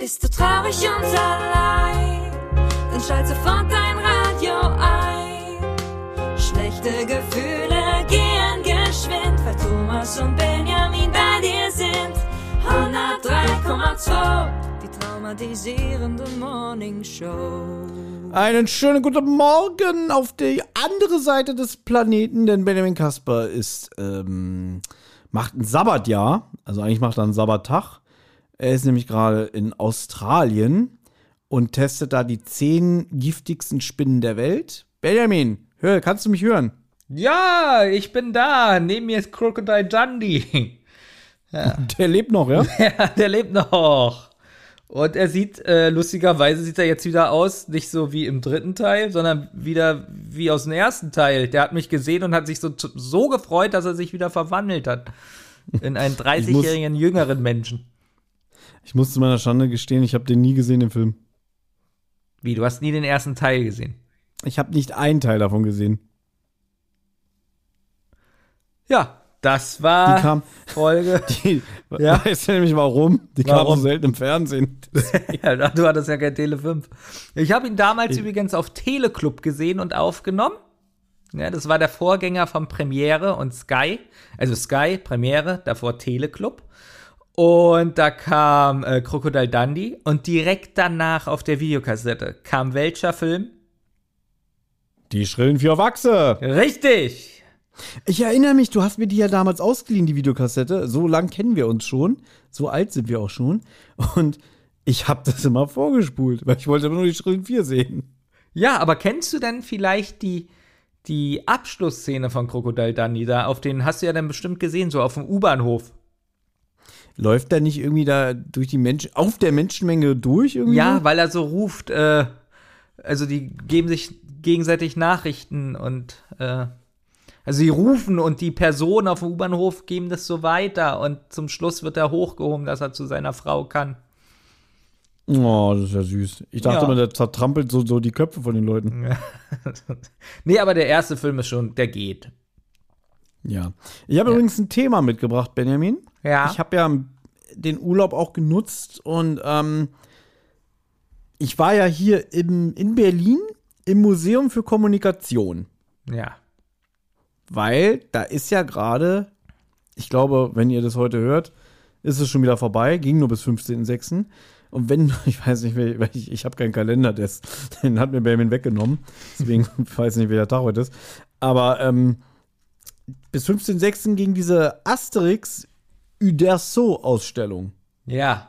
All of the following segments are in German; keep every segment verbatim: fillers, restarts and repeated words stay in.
Bist du traurig und allein, dann schalt sofort dein Radio ein. Schlechte Gefühle gehen geschwind, weil Thomas und Benjamin bei dir sind. hundertdrei Komma zwei, die traumatisierende Morning Show. Einen schönen guten Morgen auf die andere Seite des Planeten, denn Benjamin Kasper ist, ähm, macht ein Sabbatjahr, also eigentlich macht er einen Sabbattag. Er ist nämlich gerade in Australien und testet da die zehn giftigsten Spinnen der Welt. Benjamin, hör, kannst du mich hören? Ja, ich bin da. Neben mir ist Crocodile Dundee. Ja. Der lebt noch, ja? Ja, der lebt noch. Und er sieht, äh, lustigerweise sieht er jetzt wieder aus, nicht so wie im dritten Teil, sondern wieder wie aus dem ersten Teil. Der hat mich gesehen und hat sich so, so gefreut, dass er sich wieder verwandelt hat. In einen dreißigjährigen jüngeren Menschen. Ich muss zu meiner Schande gestehen, ich habe den nie gesehen, den Film. Wie, du hast nie den ersten Teil gesehen? Ich habe nicht einen Teil davon gesehen. Ja, das war die kam, Folge. Die, ja. Weißt du nämlich warum? Die warum? kam so selten im Fernsehen. Ja, du hattest ja kein Tele fünf. Ich habe ihn damals ich. übrigens auf Teleclub gesehen und aufgenommen. Ja, das war der Vorgänger von Premiere und Sky. Also Sky, Premiere, davor Teleclub. Und da kam äh, Crocodile Dundee und direkt danach auf der Videokassette kam welcher Film? Die schrillen vier Wachse. Richtig. Ich erinnere mich, du hast mir die ja damals ausgeliehen, die Videokassette. So lang kennen wir uns schon. So alt sind wir auch schon. Und ich habe das immer vorgespult, weil ich wollte immer nur die schrillen vier sehen. Ja, aber kennst du denn vielleicht die, die Abschlussszene von Crocodile Dundee? Da auf den hast du ja dann bestimmt gesehen, so auf dem U-Bahnhof. Läuft der nicht irgendwie da durch die Menschen, auf der Menschenmenge durch irgendwie? Ja, weil er so ruft, äh, also die geben sich gegenseitig Nachrichten und, äh, also sie rufen und die Personen auf dem U-Bahnhof geben das so weiter und zum Schluss wird er hochgehoben, dass er zu seiner Frau kann. Oh, das ist ja süß. Ich dachte ja. mal, der zertrampelt so, so die Köpfe von den Leuten. Nee, aber der erste Film ist schon, der geht. Ja. Ich habe ja. übrigens ein Thema mitgebracht, Benjamin. Ja. Ich habe ja den Urlaub auch genutzt und ähm, ich war ja hier im, in Berlin im Museum für Kommunikation. Ja. Weil da ist ja gerade, ich glaube, wenn ihr das heute hört, ist es schon wieder vorbei, ging nur bis fünfzehnten sechsten Und wenn, ich weiß nicht, weil ich, ich habe keinen Kalender, des, den hat mir Benjamin weggenommen, deswegen weiß ich nicht, welcher Tag heute ist, aber ähm, bis fünfzehnten sechsten ging diese Asterix Uderzo-Ausstellung. Ja.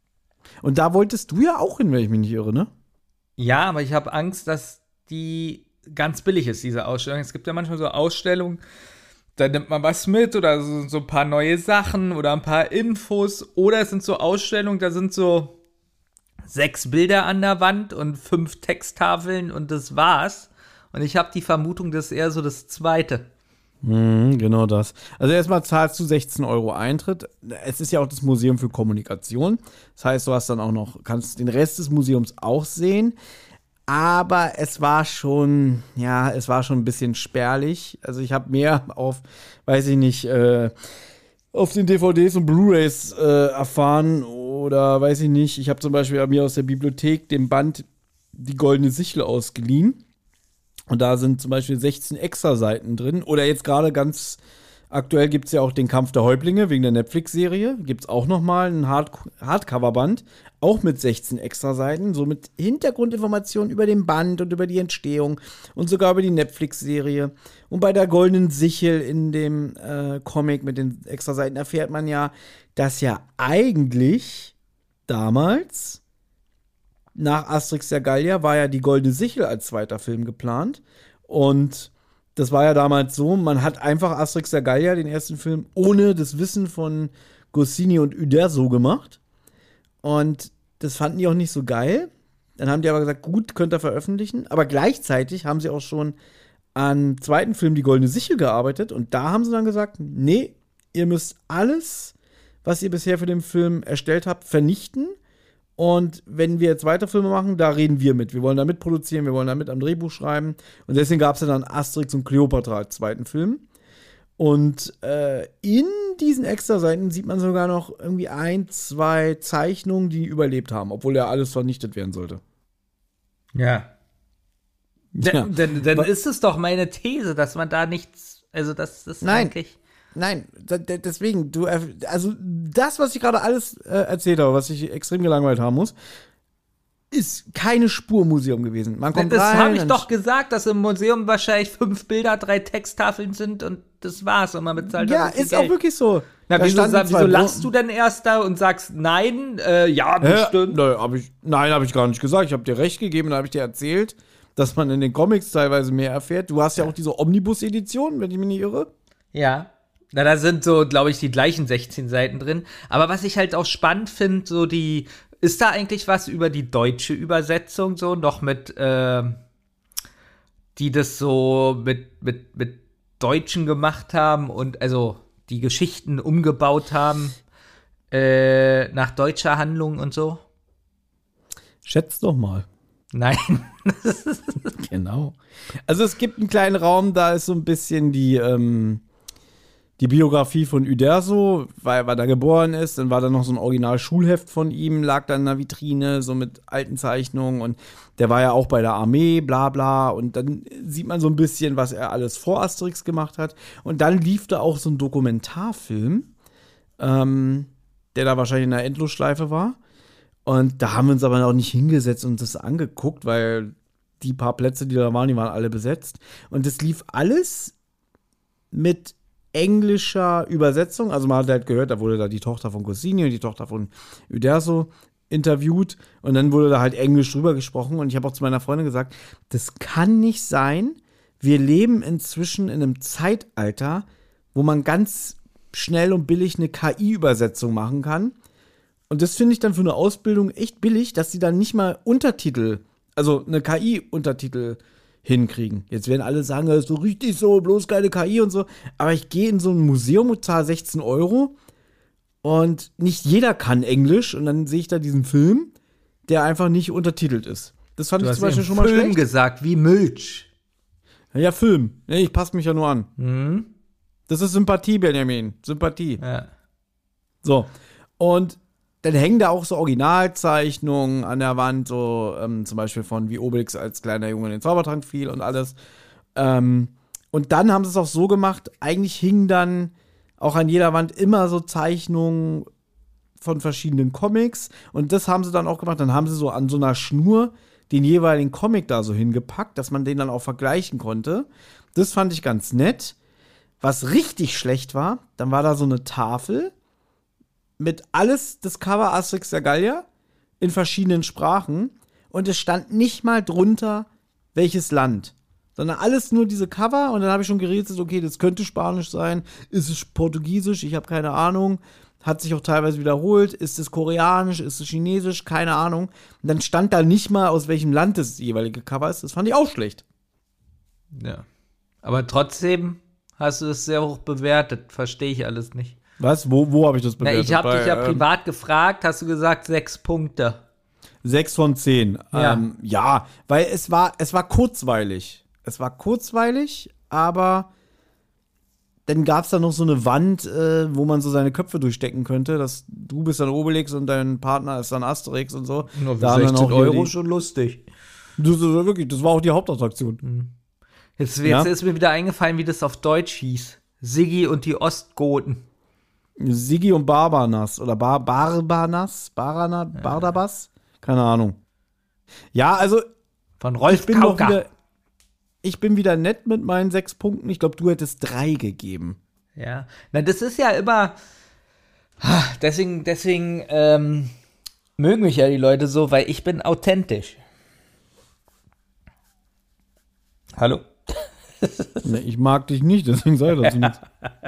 Und da wolltest du ja auch hin, wenn ich mich nicht irre, ne? Ja, aber ich habe Angst, dass die ganz billig ist, diese Ausstellung. Es gibt ja manchmal so Ausstellungen, da nimmt man was mit oder so, so ein paar neue Sachen oder ein paar Infos. Oder es sind so Ausstellungen, da sind so sechs Bilder an der Wand und fünf Texttafeln und das war's. Und ich habe die Vermutung, das ist eher so das Zweite. Mhm, genau das. Also erstmal zahlst du sechzehn Euro Eintritt. Es ist ja auch das Museum für Kommunikation. Das heißt, du hast dann auch noch, kannst den Rest des Museums auch sehen. Aber es war schon, ja, es war schon ein bisschen spärlich. Also ich habe mehr auf, weiß ich nicht, äh, auf den D V Ds und Blu-rays äh, erfahren. Oder weiß ich nicht, ich habe zum Beispiel mir aus der Bibliothek den Band Die Goldene Sichel ausgeliehen. Und da sind zum Beispiel sechzehn Extra-Seiten drin. Oder jetzt gerade ganz aktuell gibt es ja auch den Kampf der Häuptlinge wegen der Netflix-Serie. Gibt es auch noch mal ein Hard- Hardcover-Band, auch mit sechzehn Extra-Seiten. So mit Hintergrundinformationen über den Band und über die Entstehung und sogar über die Netflix-Serie. Und bei der Goldenen Sichel in dem äh, Comic mit den Extra-Seiten erfährt man ja, dass ja eigentlich damals nach Asterix der Gallier war ja die Goldene Sichel als zweiter Film geplant. Und das war ja damals so, man hat einfach Asterix der Gallier, den ersten Film, ohne das Wissen von Goscinny und Uderzo gemacht. Und das fanden die auch nicht so geil. Dann haben die aber gesagt, gut, könnt ihr veröffentlichen. Aber gleichzeitig haben sie auch schon an zweiten Film Die Goldene Sichel gearbeitet. Und da haben sie dann gesagt, nee, ihr müsst alles, was ihr bisher für den Film erstellt habt, vernichten. Und wenn wir jetzt weiter Filme machen, da reden wir mit. Wir wollen da mitproduzieren, wir wollen da mit am Drehbuch schreiben. Und deswegen gab es ja dann Asterix und Kleopatra als zweiten Film. Und äh, in diesen Extra-Seiten sieht man sogar noch irgendwie ein, zwei Zeichnungen, die überlebt haben, obwohl ja alles vernichtet werden sollte. Ja. Ja. Dann, dann, dann ist es doch meine These, dass man da nichts, also das ist Nein. eigentlich. Nein, da, da, deswegen, du, also das, was ich gerade alles äh, erzählt habe, was ich extrem gelangweilt haben muss, ist keine Spur Museum gewesen. Man kommt Das rein, habe ich dann doch gesagt, dass im Museum wahrscheinlich fünf Bilder, drei Texttafeln sind und das war's und man bezahlt ja, dann viel ist Geld. auch wirklich so. Na, Da wieso, standen sa- zwei wieso lachst Bro- du denn erst da und sagst nein? Äh, ja, Hä? bestimmt. Nö, hab ich, nein, habe ich gar nicht gesagt. Ich habe dir recht gegeben, da habe ich dir erzählt, dass man in den Comics teilweise mehr erfährt. Du hast ja auch diese Omnibus-Edition, wenn ich mich nicht irre. Ja. Na, da sind so, glaube ich, die gleichen sechzehn Seiten drin. Aber was ich halt auch spannend finde, so die, ist da eigentlich was über die deutsche Übersetzung so noch mit, äh, die das so mit, mit, mit Deutschen gemacht haben und also die Geschichten umgebaut haben äh, nach deutscher Handlung und so? Schätz doch mal. Nein. Genau. Also es gibt einen kleinen Raum, da ist so ein bisschen die, ähm, die Biografie von Uderzo, weil, weil er geboren ist. Dann war da noch so ein Original-Schulheft von ihm, lag da in der Vitrine, so mit alten Zeichnungen. Und der war ja auch bei der Armee, bla bla. Und dann sieht man so ein bisschen, was er alles vor Asterix gemacht hat. Und dann lief da auch so ein Dokumentarfilm, ähm, der da wahrscheinlich in der Endlosschleife war. Und da haben wir uns aber auch nicht hingesetzt und das angeguckt, weil die paar Plätze, die da waren, die waren alle besetzt. Und das lief alles mit englischer Übersetzung. Also man hat halt gehört, da wurde da die Tochter von Goscinny und die Tochter von Uderzo interviewt. Und dann wurde da halt Englisch drüber gesprochen. Und ich habe auch zu meiner Freundin gesagt, das kann nicht sein. Wir leben inzwischen in einem Zeitalter, wo man ganz schnell und billig eine K I-Übersetzung machen kann. Und das finde ich dann für eine Ausbildung echt billig, dass sie dann nicht mal Untertitel, also eine K I-Untertitel hinkriegen. Jetzt werden alle sagen, das ist so richtig so, bloß keine K I und so. Aber ich gehe in so ein Museum und zahle sechzehn Euro und nicht jeder kann Englisch. Und dann sehe ich da diesen Film, der einfach nicht untertitelt ist. Das fand Du ich hast zum Beispiel eben schon mal Film schlecht. gesagt, wie Milch. Ja, Film. Nee, ich passe mich ja nur an. Mhm. Das ist Sympathie, Benjamin. Sympathie. Ja. So. Und dann hängen da auch so Originalzeichnungen an der Wand, so ähm, zum Beispiel von wie Obelix als kleiner Junge in den Zaubertrank fiel und alles. Ähm, und dann haben sie es auch so gemacht, eigentlich hingen dann auch an jeder Wand immer so Zeichnungen von verschiedenen Comics. Und das haben sie dann auch gemacht. Dann haben sie so an so einer Schnur den jeweiligen Comic da so hingepackt, dass man den dann auch vergleichen konnte. Das fand ich ganz nett. Was richtig schlecht war, dann war da so eine Tafel mit alles das Cover Asterix der Gallier in verschiedenen Sprachen und es stand nicht mal drunter, welches Land, sondern alles nur diese Cover und dann habe ich schon gerätselt, okay, das könnte Spanisch sein, ist es Portugiesisch, ich habe keine Ahnung, hat sich auch teilweise wiederholt, ist es Koreanisch, ist es Chinesisch, keine Ahnung. Und dann stand da nicht mal, aus welchem Land das jeweilige Cover ist, das fand ich auch schlecht. Ja. Aber trotzdem hast du es sehr hoch bewertet, verstehe ich alles nicht. Was? Wo, wo habe ich das Na, bewertet? ich habe dich ja Bei, ähm, privat gefragt, hast du gesagt, sechs Punkte. Sechs von zehn. Ja. Ähm, ja, weil es war, es war kurzweilig. Es war kurzweilig, aber dann gab es da noch so eine Wand, äh, wo man so seine Köpfe durchstecken könnte. Dass du bist dann Obelix und dein Partner ist dann Asterix und so. Nur für Da haben dann sechzehn auch hier Euro die- schon lustig. Das, ist wirklich, das war auch die Hauptattraktion. Jetzt, jetzt Ja? ist mir wieder eingefallen, wie das auf Deutsch hieß. Siggi und die Ostgoten. Siggi und Barbanas oder Bar Barbanas, Barana, Bardabas, keine Ahnung. Ja, also Von Rolf ich bin noch Kauka. wieder, ich bin wieder nett mit meinen sechs Punkten. Ich glaube, du hättest drei gegeben. Ja, na, das ist ja immer. Ah, Deswegen, deswegen ähm, mögen mich ja die Leute so, weil ich bin authentisch. Hallo? Nee, ich mag dich nicht, deswegen sei dazu nichts.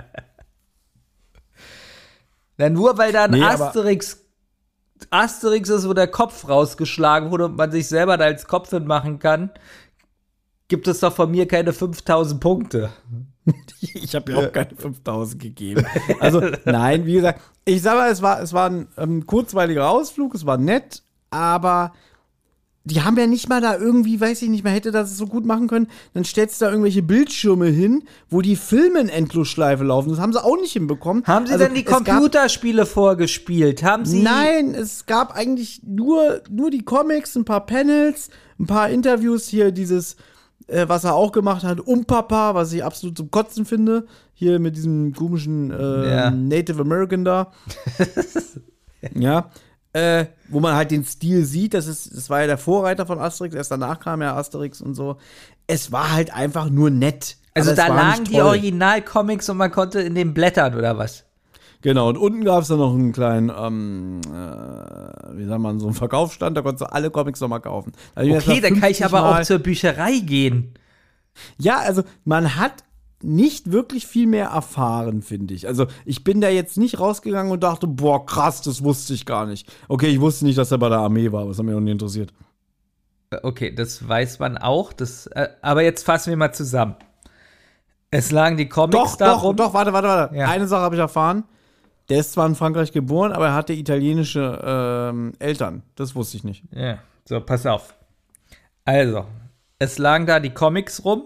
Na, nur weil da ein Nee, aber- Asterix, Asterix ist, wo der Kopf rausgeschlagen wurde und man sich selber da als Kopf hinmachen kann, gibt es doch von mir keine fünftausend Punkte. Ich habe ja auch keine fünftausend gegeben. Also, nein, wie gesagt, ich sage mal, es war, es war ein ähm, kurzweiliger Ausflug, es war nett, aber die haben ja nicht mal da irgendwie, weiß ich nicht, man hätte das so gut machen können, dann stellst du da irgendwelche Bildschirme hin, wo die Filme in Endlosschleife laufen. Das haben sie auch nicht hinbekommen. Haben sie Also, denn die es gab- Computerspiele vorgespielt? Haben sie. Nein, es gab eigentlich nur, nur die Comics, ein paar Panels, ein paar Interviews hier, dieses, äh, was er auch gemacht hat, um Papa, was ich absolut zum Kotzen finde. Hier mit diesem komischen äh, Ja. Native American da. Ja. Äh, wo man halt den Stil sieht, das ist, das war ja der Vorreiter von Asterix, erst danach kam ja Asterix und so. Es war halt einfach nur nett. Also aber da es war lagen nicht die toll. Original-Comics und man konnte in den blättern oder was? Genau, und unten gab es dann noch einen kleinen, ähm, äh, wie sagt man, so einen Verkaufsstand, da konntest du alle Comics nochmal kaufen. Da hab ich Okay, erst mal dann kann ich fünfzig aber Mal- auch zur Bücherei gehen. Ja, also man hat nicht wirklich viel mehr erfahren, finde ich. Also ich bin da jetzt nicht rausgegangen und dachte, boah, krass, das wusste ich gar nicht. Okay, ich wusste nicht, dass er bei der Armee war, was hat mich auch nicht interessiert. Okay, das weiß man auch. Das, äh, aber jetzt fassen wir mal zusammen. Es lagen die Comics Doch, da doch, rum. doch, warte, warte, warte. Ja. Eine Sache habe ich erfahren. Der ist zwar in Frankreich geboren, aber er hatte italienische ähm, Eltern. Das wusste ich nicht. Ja, so, pass auf. Also, es lagen da die Comics rum.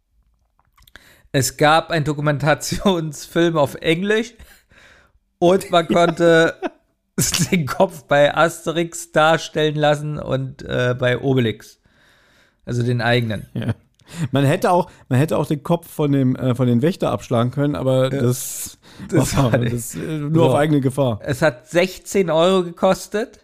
Es gab einen Dokumentationsfilm auf Englisch. Und man konnte den Kopf bei Asterix darstellen lassen und äh, bei Obelix. Also den eigenen. Ja. Man hätte auch, man hätte auch den Kopf von dem, äh, von den Wächter abschlagen können, aber das, Das war, war nicht. das äh, nur So. auf eigene Gefahr. Es hat sechzehn Euro gekostet.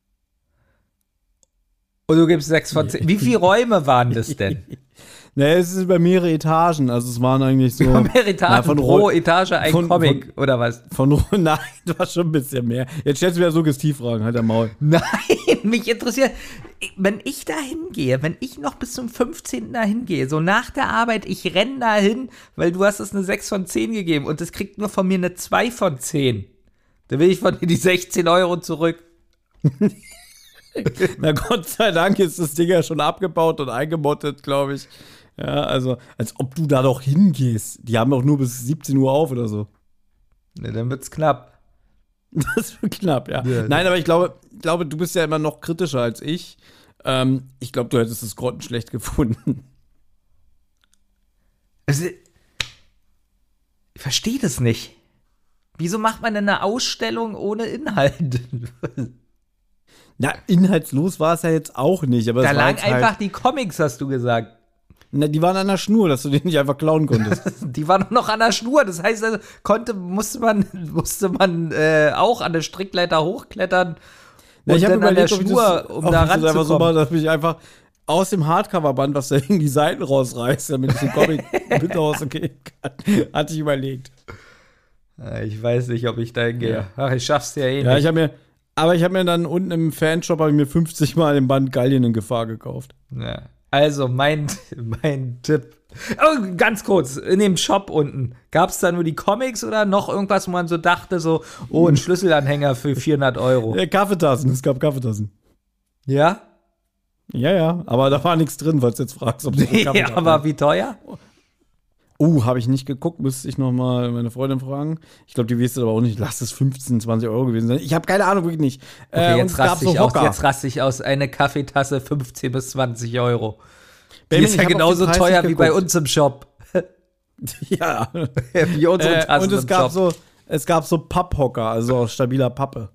Und du gibst sechs von zehn. Wie viele Räume waren das denn? Ne, es ist über mehrere Etagen, also es waren eigentlich so. Mehr Etagen Na, von pro Ro- Etage ein von- Comic, oder was? Von Ro- Nein, das war schon ein bisschen mehr. Jetzt stellst du wieder Suggestivfragen, halt der Maul. Nein, mich interessiert, wenn ich da hingehe, wenn ich noch bis zum fünfzehnten da hingehe, so nach der Arbeit, ich renne da hin, weil du hast es eine sechs von zehn gegeben und es kriegt nur von mir eine zwei von zehn. Da will ich von dir die sechzehn Euro zurück. Na Gott sei Dank ist das Ding ja schon abgebaut und eingemottet, glaube ich. Ja, also, als ob du da doch hingehst. Die haben doch nur bis siebzehn Uhr auf oder so. Ne, dann wird's knapp. Das wird knapp, ja. Ja. Nein, aber ich glaube, glaube, du bist ja immer noch kritischer als ich. Ähm, ich glaube, du hättest es grottenschlecht gefunden. Also, ich verstehe das nicht. Wieso macht man denn eine Ausstellung ohne Inhalt? Na, inhaltslos war es ja jetzt auch nicht. Aber Da es war lagen jetzt halt, einfach die Comics, hast du gesagt. na, die waren an der Schnur, dass du die nicht einfach klauen konntest. Die waren noch an der Schnur. Das heißt, also, konnte, musste man, musste man äh, auch an der Strickleiter hochklettern Na, und ich habe dann an der überlegt, ob ich Schnur, das, um ob da ich das einfach so ranzukommen. mache, dass ich einfach aus dem Hardcover-Band, was da hing, die Seiten rausreißt, damit ich den Comic mit nach Hause gehen kann. Hatte ich überlegt. Ich weiß nicht, ob ich da hingehe. Ja. Ach, ich schaff's ja eh Ja, nicht. ich habe mir, aber ich habe mir dann unten im Fanshop habe ich mir fünfzig Mal den Band Gallien in Gefahr gekauft. Ja. Also, mein, mein Tipp. Oh, ganz kurz, in dem Shop unten, gab's da nur die Comics oder noch irgendwas, wo man so dachte, so, oh, ein Schlüsselanhänger für vierhundert Euro? Ja, Kaffeetassen, es gab Kaffeetassen. Ja? Ja, ja, aber da war nichts drin, falls du jetzt fragst, ob du so Ja, Kaffeetassen aber wie teuer? Uh, habe ich nicht geguckt, müsste ich noch mal meine Freundin fragen. Ich glaube, die weiß es aber auch nicht. Lass es fünfzehn, zwanzig Euro gewesen sein. Ich habe keine Ahnung, wirklich nicht. Okay, Äh, und jetzt es gab raste so ich aus, Hocker. jetzt raste ich aus. Eine Kaffeetasse fünfzehn bis zwanzig Euro. Die Benjamin, ist ich ja hab auf genauso den Preis teuer nicht wie bei geguckt. uns im Shop. Ja. Wie unsere äh, Tassen und es im gab Shop. so, es gab so Papphocker, also aus stabiler Pappe.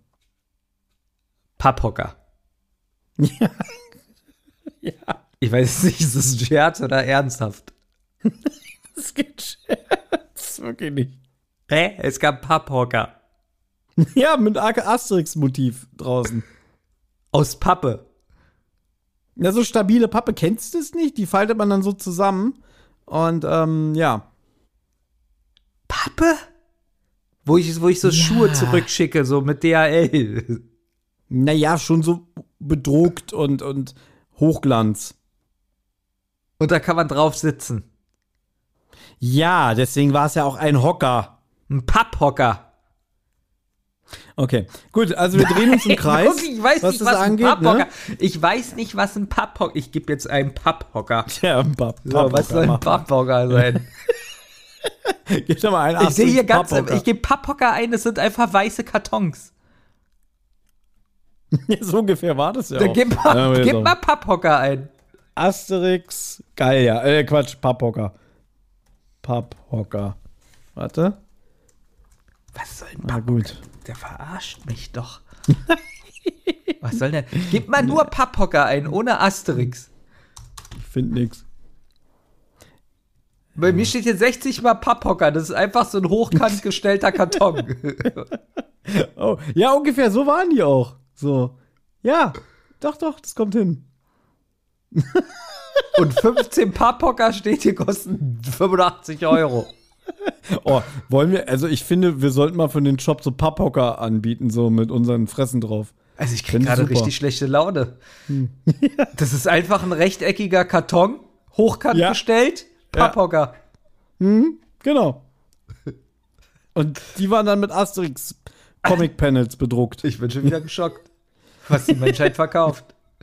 Papphocker. Ja. Ja. Ich weiß nicht, ist das ein Scherz oder ernsthaft? Das geht Scherz. Wirklich nicht. Hä? Es gab Papphocker. Ja, mit Asterix-Motiv draußen. Aus Pappe. Ja, so stabile Pappe, kennst du es nicht? Die faltet man dann so zusammen. Und, ähm, ja. Pappe? Wo ich, wo ich so Ja. Schuhe zurückschicke, so mit D H L. Naja, schon so bedruckt und, und Hochglanz. Und da kann man drauf sitzen. Ja, deswegen war es ja auch ein Hocker. Ein Papphocker. Okay, gut, also wir drehen uns im Kreis, Wirklich, ich weiß was nicht, das was ein angeht. Papphocker. Ne? Ich weiß nicht, was ein Papphocker. Ich gebe jetzt einen Papphocker. Ja, ein Papp, So, was soll ein Papphocker sein? Gib doch mal einen Ich sehe hier ganz, Papphocker. ich gebe Papphocker ein, das sind einfach weiße Kartons. So ungefähr war das ja Dann auch. gib mal, Ja, gib so. mal Papphocker ein. Asterix, geil, ja. Äh, Quatsch, Papphocker. Papphocker. Warte. Was soll denn Na Papphocker? gut. Der verarscht mich doch. Was soll denn? Gib mal nur Papphocker ein, ohne Asterix. Ich finde nix. Bei mir steht hier sechzig mal Papphocker. Das ist einfach so ein hochkant gestellter Karton. Oh, ja, ungefähr so waren die auch. So. Ja, doch, doch, das kommt hin. Und fünfzehn Papphocker steht hier, kosten fünfundachtzig Euro. Oh, wollen wir, also ich finde, wir sollten mal von den Shop so Papphocker anbieten, so mit unseren Fressen drauf. Also ich kriege Find ich gerade super. richtig schlechte Laune. Das ist einfach ein rechteckiger Karton, hochkant Ja. gestellt, Papphocker. Genau. Und die waren dann mit Asterix Comic-Panels bedruckt. Ich bin schon wieder geschockt, was die Menschheit verkauft.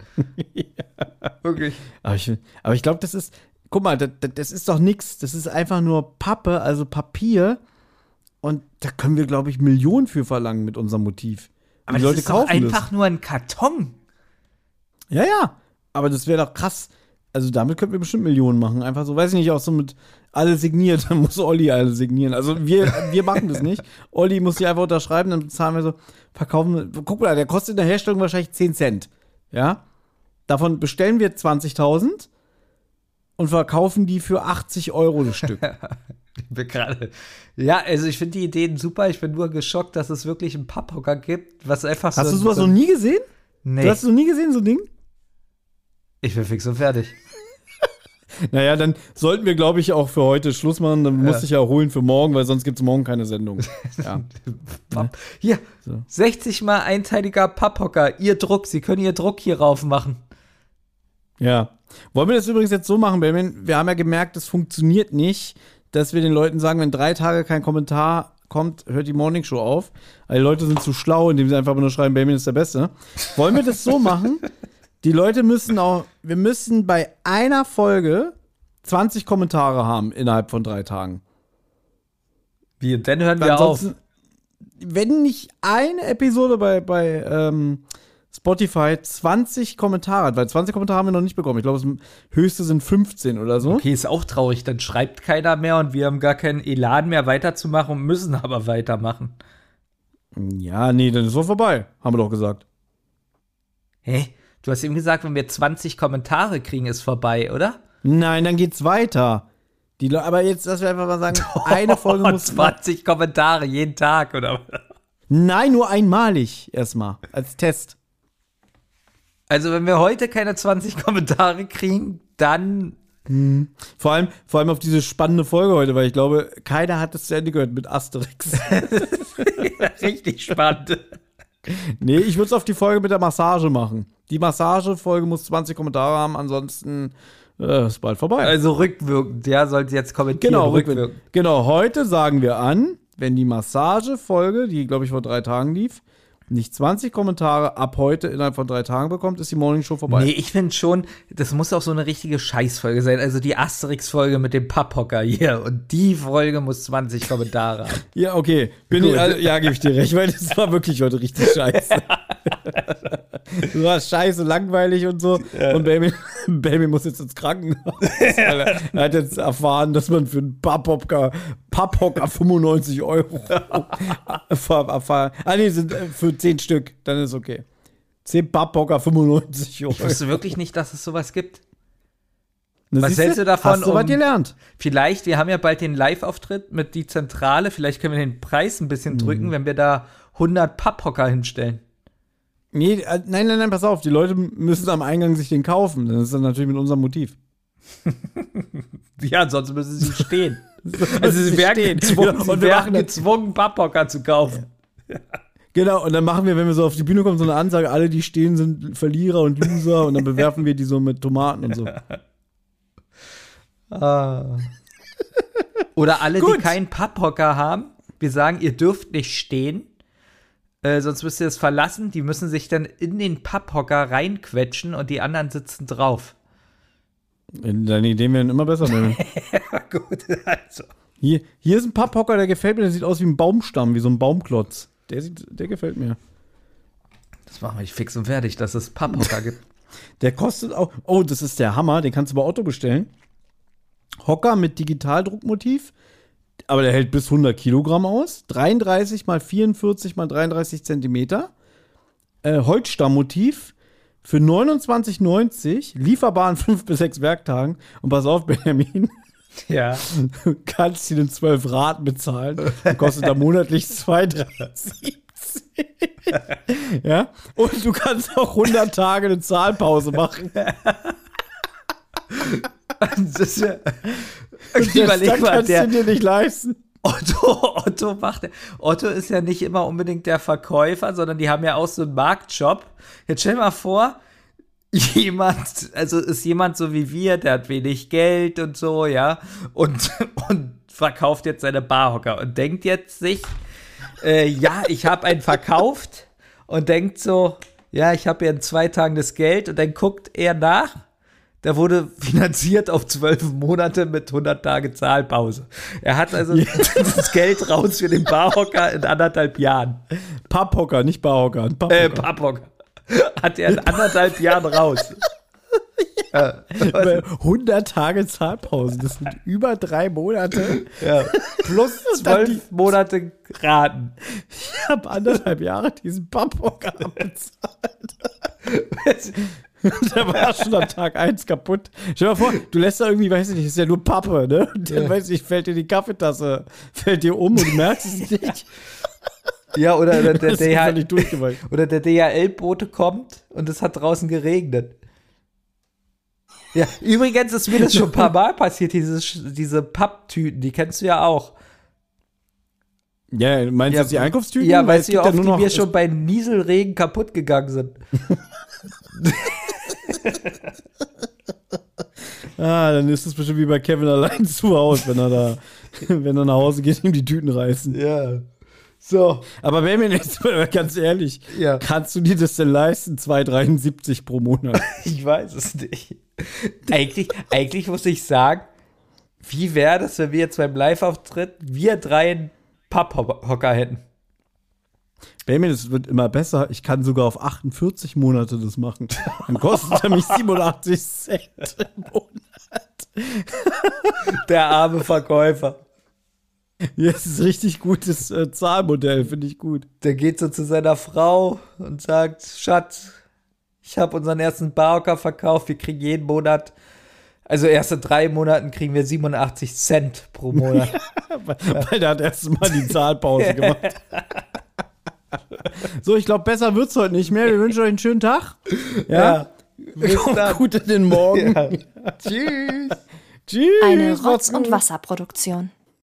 Wirklich. Aber ich, aber ich glaube, das ist, guck mal, das, das ist doch nix. Das ist einfach nur Pappe, also Papier. Und da können wir, glaube ich, Millionen für verlangen mit unserem Motiv. Aber die das Leute ist doch kaufen einfach das. nur ein Karton. Ja, ja. Aber das wäre doch krass. Also damit könnten wir bestimmt Millionen machen. Einfach so, weiß ich nicht, auch so mit alle signiert. Dann muss Olli alle signieren. Also wir, wir machen das nicht. Olli muss die einfach unterschreiben, dann bezahlen wir so, verkaufen. Guck mal, der kostet in der Herstellung wahrscheinlich zehn Cent. Ja. Davon bestellen wir zwanzigtausend und verkaufen die für achtzig Euro das Stück. Ich bin gerade. Ja, also ich finde die Ideen super. Ich bin nur geschockt, dass es wirklich einen Papphocker gibt, was einfach so. Hast du sowas so noch nie gesehen? Nee. Du hast es noch nie gesehen, so ein Ding? Ich bin fix und fertig. Naja, dann sollten wir, glaube ich, auch für heute Schluss machen. Dann Ja. musst du dich ja erholen für morgen, weil sonst gibt es morgen keine Sendung. Ja. Papp. Hier, So. sechzig mal einteiliger Papphocker. Ihr Druck, Sie können Ihr Druck hier rauf machen. Ja. Wollen wir das übrigens jetzt so machen, Benjamin? Wir haben ja gemerkt, das funktioniert nicht, dass wir den Leuten sagen, wenn drei Tage kein Kommentar kommt, hört die Morningshow auf. Weil die Leute sind zu schlau, indem sie einfach nur schreiben, Benjamin ist der Beste. Wollen wir das so machen? Die Leute müssen auch, wir müssen bei einer Folge zwanzig Kommentare haben innerhalb von drei Tagen. Wie, und dann hören wir auf. Ansonsten, wenn nicht eine Episode bei, bei ähm, Spotify zwanzig Kommentare hat, weil zwanzig Kommentare haben wir noch nicht bekommen. Ich glaube, das höchste sind fünfzehn oder so. Okay, ist auch traurig. Dann schreibt keiner mehr und wir haben gar keinen Elan mehr weiterzumachen und müssen aber weitermachen. Ja, nee, dann ist doch vorbei, haben wir doch gesagt. Hä? Du hast eben gesagt, wenn wir zwanzig Kommentare kriegen, ist vorbei, oder? Nein, dann geht's weiter. Die Le aber jetzt, dass wir einfach mal sagen, eine Folge muss. zwanzig Kommentare jeden Tag, oder? Nein, nur einmalig erstmal, als Test. Also, wenn wir heute keine zwanzig Kommentare kriegen, dann. Vor allem, vor allem auf diese spannende Folge heute, weil ich glaube, keiner hat das zu Ende gehört mit Asterix. Richtig spannend. Nee, ich würde es auf die Folge mit der Massage machen. Die Massagefolge muss zwanzig Kommentare haben, ansonsten äh, ist bald vorbei. Also rückwirkend, ja, sollte jetzt kommentieren. genau, rückwirkend. Genau, heute sagen wir an, wenn die Massagefolge, die glaube ich vor drei Tagen lief, nicht zwanzig Kommentare ab heute innerhalb von drei Tagen bekommt, ist die Morningshow vorbei. Nee, ich finde schon, das muss auch so eine richtige Scheißfolge sein. Also die Asterix-Folge mit dem Papphocker hier. Und die Folge muss zwanzig Kommentare haben. Ja, okay. Bin ich, also, ja, gebe ich dir recht, weil das war wirklich heute richtig scheiße. Das war scheiße, langweilig und so. Und Baby, Baby muss jetzt ins Krankenhaus. Weil er, er hat jetzt erfahren, dass man für einen Papphocker, Papphocker fünfundneunzig Euro erfahren. Ah, nee, sind äh, für zehn Stück. Dann ist okay. zehn Papphocker, fünfundneunzig Euro. Ich wusste wirklich nicht, dass es sowas gibt. Na, Was siehste? hältst du davon, Hast du was um- gelernt? Vielleicht, wir haben ja bald den Live-Auftritt mit die Zentrale. Vielleicht können wir den Preis ein bisschen drücken, wenn wir da hundert Papphocker hinstellen. Nee, äh, nein, nein, nein, pass auf. Die Leute müssen am Eingang sich den kaufen. Das ist dann natürlich mit unserem Motiv. Ja, sonst müssen sie stehen. Also sie sie werden stehen. gezwungen, Genau, sie und wir werden machen das- gezwungen, Papphocker zu kaufen. Genau, und dann machen wir, wenn wir so auf die Bühne kommen, so eine Ansage, alle, die stehen, sind Verlierer und Loser und dann bewerfen wir die so mit Tomaten und so. Ah. Oder alle, die Gut. keinen Papphocker haben, wir sagen, ihr dürft nicht stehen, äh, sonst müsst ihr es verlassen. Die müssen sich dann in den Papphocker reinquetschen und die anderen sitzen drauf. Deine Ideen werden immer besser. Ne? Ja, gut, also. Hier, hier ist ein Papphocker, der gefällt mir, der sieht aus wie ein Baumstamm, wie so ein Baumklotz. Der, sieht, der gefällt mir. Das machen wir nicht fix und fertig, dass es Papphocker gibt. Der kostet auch, oh, das ist der Hammer, den kannst du bei Otto bestellen. Hocker mit Digitaldruckmotiv, aber der hält bis hundert Kilogramm aus. dreiunddreißig mal vierundvierzig mal dreiunddreißig Zentimeter. Äh, Holzstammmotiv für neunundzwanzig neunzig, lieferbar in fünf bis sechs Werktagen. Und pass auf, Benjamin, Ja. du kannst ihn in zwölf Raten bezahlen. Der kostet da monatlich zwei Komma siebzehn. Ja, und du kannst auch hundert Tage eine Zahlpause machen. Das ist ja, Und überleg das mal, kannst der du dir nicht leisten. Otto, Otto macht, Otto ist ja nicht immer unbedingt der Verkäufer, sondern die haben ja auch so einen Marktshop. Jetzt stell dir mal vor, jemand, also ist jemand so wie wir, der hat wenig Geld und so, ja, und, und verkauft jetzt seine Barhocker und denkt jetzt sich, äh, ja, ich habe einen verkauft und denkt so, ja, ich habe ja in zwei Tagen das Geld und dann guckt er nach. Der wurde finanziert auf zwölf Monate mit hundert Tage Zahlpause. Er hat also das Geld raus für den Barhocker in anderthalb Jahren. Papphocker, nicht Barhocker. Ein Papphocker. Äh, Papphocker. Hat er in anderthalb Jahren raus. Ja. hundert Tage Zahlpause, das sind über drei Monate. Ja. Plus zwölf Monate Raten. Ich habe anderthalb Jahre diesen Papphocker abbezahlt. Der war schon am Tag eins kaputt. Stell dir mal vor, du lässt da irgendwie, weiß ich nicht, ist ja nur Pappe, ne? Und dann, Ja. weiß ich, fällt dir die Kaffeetasse, fällt dir um und du merkst es nicht. Ja, oder der, der, Das ist einfach der, nicht durchgeweicht. oder der D H L-Bote kommt und es hat draußen geregnet. Ja, übrigens ist mir das schon ein paar Mal passiert, diese, diese Papptüten, die kennst du ja auch. Ja, meinst du Ja, jetzt die Einkaufstüten? Ja, Weil weißt es du, wie gibt ja oft nur die noch- mir schon bei Nieselregen kaputt gegangen sind. Ah, dann ist das bestimmt wie bei Kevin allein zu Hause, wenn er da, wenn er nach Hause geht, ihm die Tüten reißen. Ja. So. Aber wenn mir jetzt mal ganz ehrlich, Ja. kannst du dir das denn leisten? zwei Komma dreiundsiebzig pro Monat. Ich weiß es nicht. Eigentlich, eigentlich muss ich sagen, wie wäre das, wenn wir jetzt beim Live-Auftritt wir drei einen Papphocker hätten? Benjamin, es wird immer besser. Ich kann sogar auf achtundvierzig Monate das machen. Dann kostet er mich siebenundachtzig Cent im Monat. Der arme Verkäufer. Ja, das ist ein richtig gutes äh, Zahlmodell, finde ich gut. Der geht so zu seiner Frau und sagt, Schatz, ich habe unseren ersten Barhocker verkauft, wir kriegen jeden Monat, also erst in drei Monaten kriegen wir siebenundachtzig Cent pro Monat. weil, weil der hat erst mal die Zahlpause gemacht. So, ich glaube, besser wird's heute nicht mehr. Wir wünschen euch einen schönen Tag. Ja. Bis dann. Gut in den Morgen. Ja. Tschüss. Tschüss. Eine macht's Rotz- und gut. Wasserproduktion.